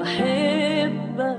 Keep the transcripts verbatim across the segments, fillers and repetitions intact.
بحبك.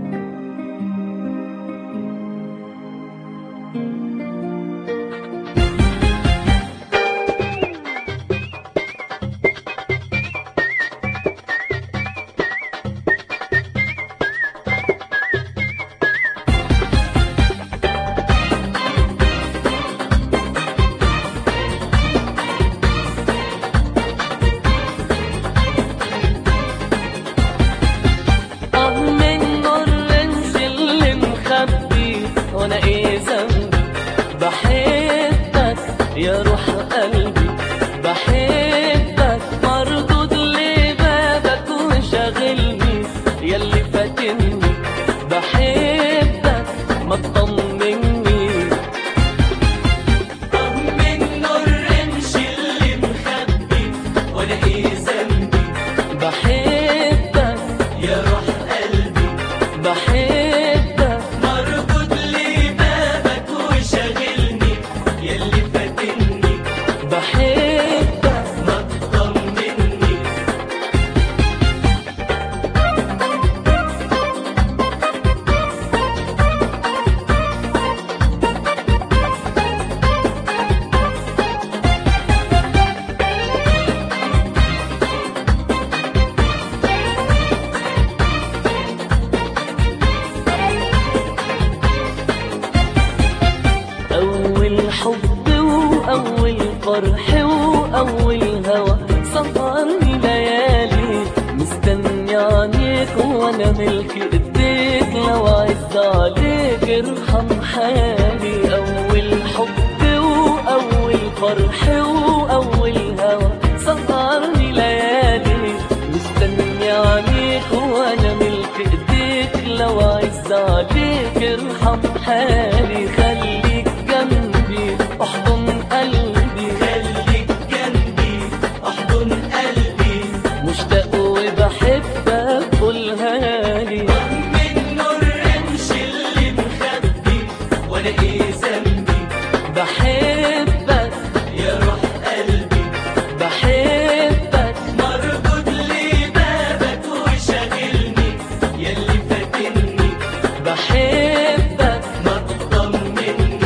وانا ايه ذنبي؟ بحبك يا روح قلبي، بحبك مردود لبابك وشاغلني ياللي فاتني، بحبك ما تطمني. طمن نور الرمش اللي مخبي وانا ايه ذنبي؟ بحبك يا روح قلبي، بحبك مربوط لبابك وشاغلني ياللي فاتني، بحبك ما تطمني. أول حب وأول فرح وأول هوى سهرني ليالي، مستني عنيك وأنا ملك إيديك، لو عز عليك ارحم حالي. أول حب وأول فرح وأول هوى سهرني ليالي، مستني عنيك وأنا ملك إيديك، لو عز عليك ارحم حالي. خليك جنبي احضن قلبي، خليك جنبي احضن قلبي، مشتاق وبحبك قولها لي. طمن نور الرمش اللي مخبي وانا ايه ذنبي؟ بحبك يا روح قلبي، بحبك مربوط لبابك وشاغلني ياللي فاتني، بحبك ما تطمني.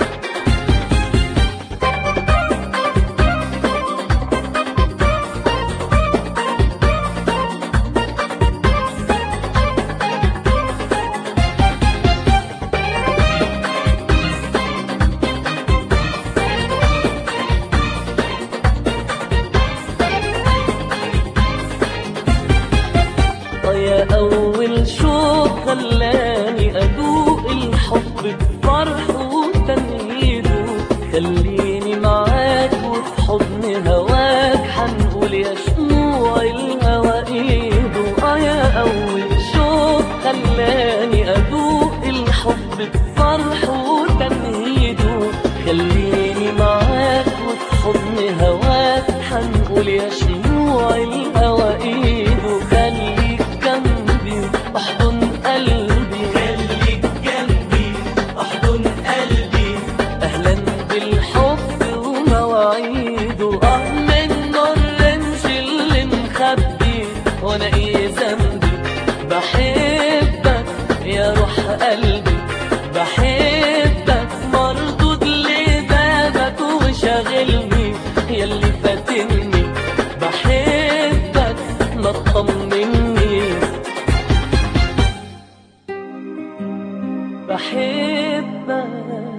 يا أول شوق خلاني أدوق الحب بفرح وتنهيده، خليني معاك وفي حضن هواك حنقول يا شموع الهوى إيده. آه يا أول شوق خلاني أدوق الحب بفرح وتنهيده، خليني معاك وفي حضن هواك حنقول يا شموع الهوى إيده. خليك جنبي احضن قلبي، خليك جنبي احضن قلبي، اهلا بالحب ومواعيده. اه من نور الرمش اللي مخبي وانا ايه ذنبي؟ بحبك يا روح قلبي، بحبك مردود لبابك وشاغلني ياللي فاتني، بحبك ما تطمني. بحبك